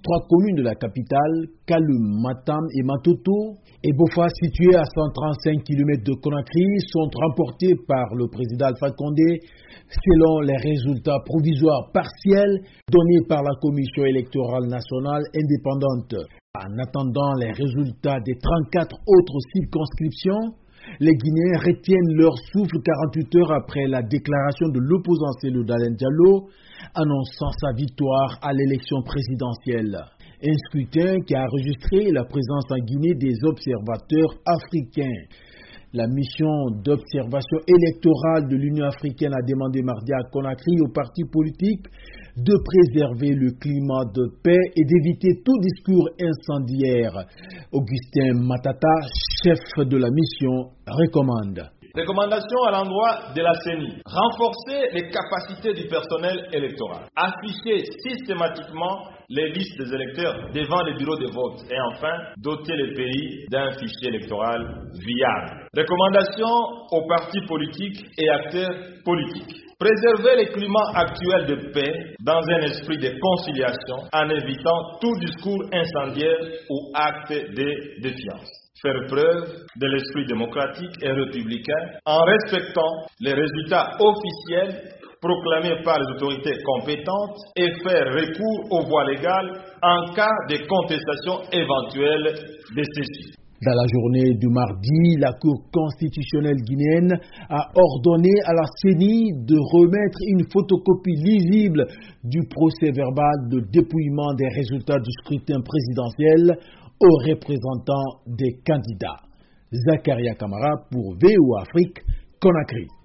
3 communes de la capitale, Kaloum, Matam et Matoto, et Bofa, situées à 135 km de Conakry, sont remportées par le président Alpha Condé selon les résultats provisoires partiels donnés par la Commission électorale nationale indépendante. En attendant les résultats des 34 autres circonscriptions, les Guinéens retiennent leur souffle 48 heures après la déclaration de l'opposant Cellou Dalein Diallo annonçant sa victoire à l'élection présidentielle. Un scrutin qui a enregistré la présence en Guinée des observateurs africains. La mission d'observation électorale de l'Union africaine a demandé mardi à Conakry aux partis politiques de préserver le climat de paix et d'éviter tout discours incendiaire. Augustin Matata, chef de la mission, recommande. Recommandation à l'endroit de la CENI. Renforcer les capacités du personnel électoral. Afficher systématiquement les listes des électeurs devant les bureaux de vote. Et enfin, doter le pays d'un fichier électoral viable. Recommandation aux partis politiques et acteurs politiques. Préserver le climat actuel de paix dans un esprit de conciliation en évitant tout discours incendiaire ou acte de défiance. Faire preuve de l'esprit démocratique et républicain en respectant les résultats officiels proclamés par les autorités compétentes et faire recours aux voies légales en cas de contestation éventuelle de ceci. Dans la journée du mardi, la Cour constitutionnelle guinéenne a ordonné à la CENI de remettre une photocopie lisible du procès-verbal de dépouillement des résultats du scrutin présidentiel aux représentants des candidats. Zakaria Kamara pour VOA Afrique, Conakry.